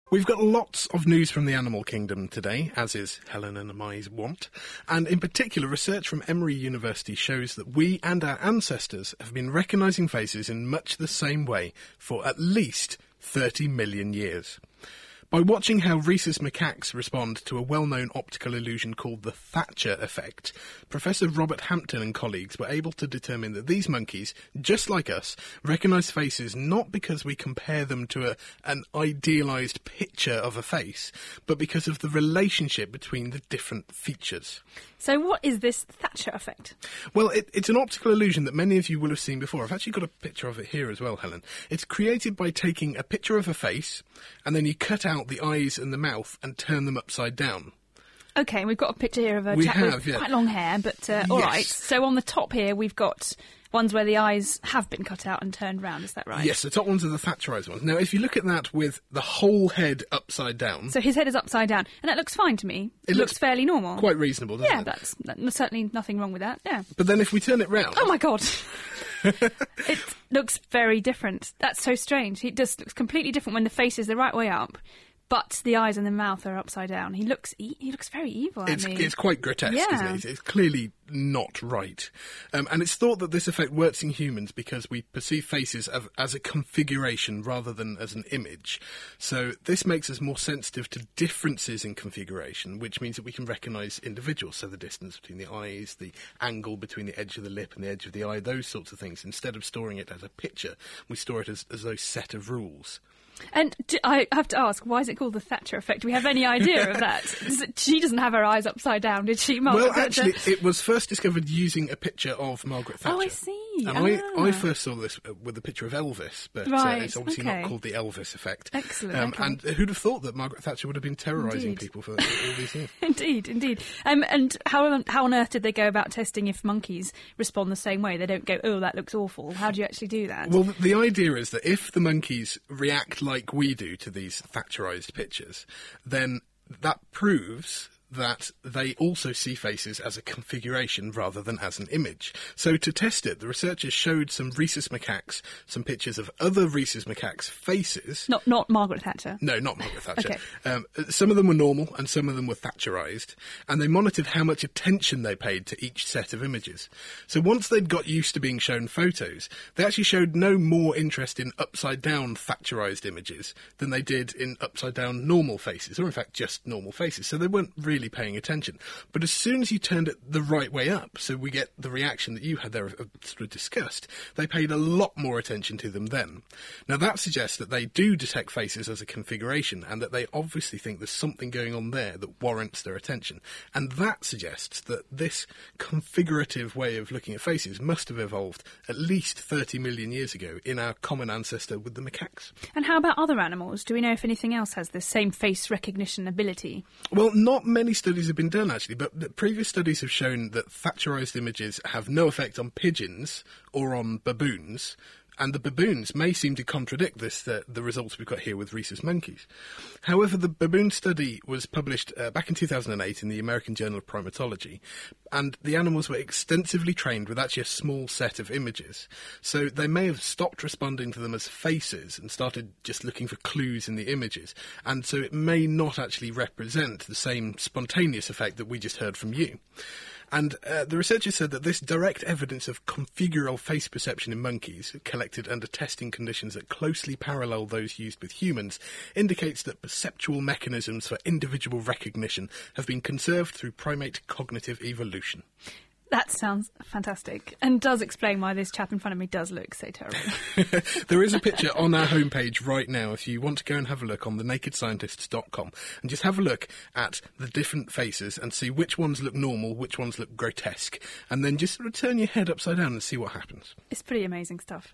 We've got lots of news from the animal kingdom today, as is Helen and Mai's wont, and in particular research from Emory University shows that we and our ancestors have been recognising faces in much the same way for at least 30 million years. By watching how rhesus macaques respond to a well-known optical illusion called the Thatcher effect, Professor Robert Hampton and colleagues were able to determine that these monkeys, just like us, recognise faces not because we compare them to an idealised picture of a face, but because of the relationship between the different features. So what is this Thatcher effect? Well, it's an optical illusion that many of you will have seen before. I've actually got a picture of it here as well, Helen. It's created by taking a picture of a face, and then you cut out the eyes and the mouth and turn them upside down. OK, we've got a picture here of a chap with quite long hair, but all right. So on the top here, we've got ones where the eyes have been cut out and turned round, is that right? Yes, the top ones are the Thatcherized ones. Now, if you look at that with the whole head upside down... So his head is upside down, and that looks fine to me. It looks fairly normal. Quite reasonable, doesn't it? Yeah, that's certainly nothing wrong with that, yeah. But then if we turn it round... Oh, my God! It looks very different. That's so strange. It just looks completely different when the face is the right way up, but the eyes and the mouth are upside down. He looks very evil at me. It's quite grotesque, isn't it? It's clearly not right. And it's thought that this effect works in humans because we perceive faces as a configuration rather than as an image. So this makes us more sensitive to differences in configuration, which means that we can recognise individuals. So the distance between the eyes, the angle between the edge of the lip and the edge of the eye, those sorts of things. Instead of storing it as a picture, we store it as those set of rules. And I have to ask, why is it called the Thatcher effect? Do we have any idea of that? She doesn't have her eyes upside down, did she, Margaret Thatcher? Well, actually, it was first discovered using a picture of Margaret Thatcher. Oh, I see. And I first saw this with a picture of Elvis, but it's obviously not called the Elvis effect. Excellent. And who'd have thought that Margaret Thatcher would have been terrorising people for all these years? Indeed. And how on earth did they go about testing if monkeys respond the same way? They don't go, oh, that looks awful. How do you actually do that? Well, the idea is that if the monkeys react like we do to these Thatcherised pictures, then that proves that they also see faces as a configuration rather than as an image. So to test it, the researchers showed some rhesus macaques some pictures of other rhesus macaques' faces. Not Margaret Thatcher? No, not Margaret Thatcher. Okay. Some of them were normal and some of them were Thatcherised, and they monitored how much attention they paid to each set of images. So once they'd got used to being shown photos, they actually showed no more interest in upside-down Thatcherised images than they did in upside-down normal faces, or in fact just normal faces. So they weren't really paying attention. But as soon as you turned it the right way up, so we get the reaction that you had there sort of discussed, they paid a lot more attention to them then. Now that suggests that they do detect faces as a configuration and that they obviously think there's something going on there that warrants their attention. And that suggests that this configurative way of looking at faces must have evolved at least 30 million years ago in our common ancestor with the macaques. And how about other animals? Do we know if anything else has this same face recognition ability? Well, not many studies have been done, actually, but previous studies have shown that Thatcherised images have no effect on pigeons or on baboons, and the baboons may seem to contradict the results we've got here with rhesus monkeys. However, the baboon study was published back in 2008 in the American Journal of Primatology, and the animals were extensively trained with actually a small set of images. So they may have stopped responding to them as faces and started just looking for clues in the images, and so it may not actually represent the same spontaneous effect that we just heard from you. And the researchers said that this direct evidence of configural face perception in monkeys, collected under testing conditions that closely parallel those used with humans, indicates that perceptual mechanisms for individual recognition have been conserved through primate cognitive evolution. That sounds fantastic, and does explain why this chap in front of me does look so terrible. There is a picture on our homepage right now if you want to go and have a look on thenakedscientists.com and just have a look at the different faces and see which ones look normal, which ones look grotesque, and then just sort of turn your head upside down and see what happens. It's pretty amazing stuff.